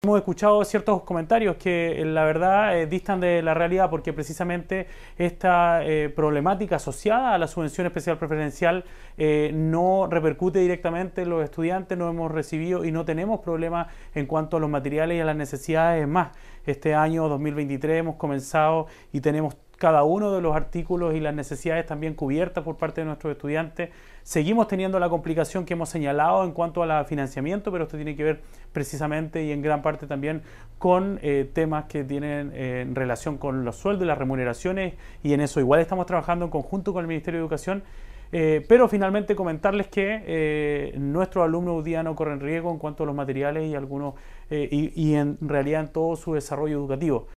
Hemos escuchado ciertos comentarios que la verdad distan de la realidad porque precisamente esta problemática asociada a la subvención especial preferencial no repercute directamente en los estudiantes, no hemos recibido y no tenemos problemas en cuanto a los materiales y a las necesidades. Es más, este año 2023 hemos comenzado y tenemos cada uno de los artículos y las necesidades también cubiertas por parte de nuestros estudiantes. Seguimos teniendo la complicación que hemos señalado en cuanto al financiamiento, pero esto tiene que ver precisamente y en gran parte también con temas que tienen relación con los sueldos y las remuneraciones, y en eso igual estamos trabajando en conjunto con el Ministerio de Educación. Pero finalmente comentarles que nuestros alumnos hoy día no corren riesgo en cuanto a los materiales y algunos y en realidad en todo su desarrollo educativo.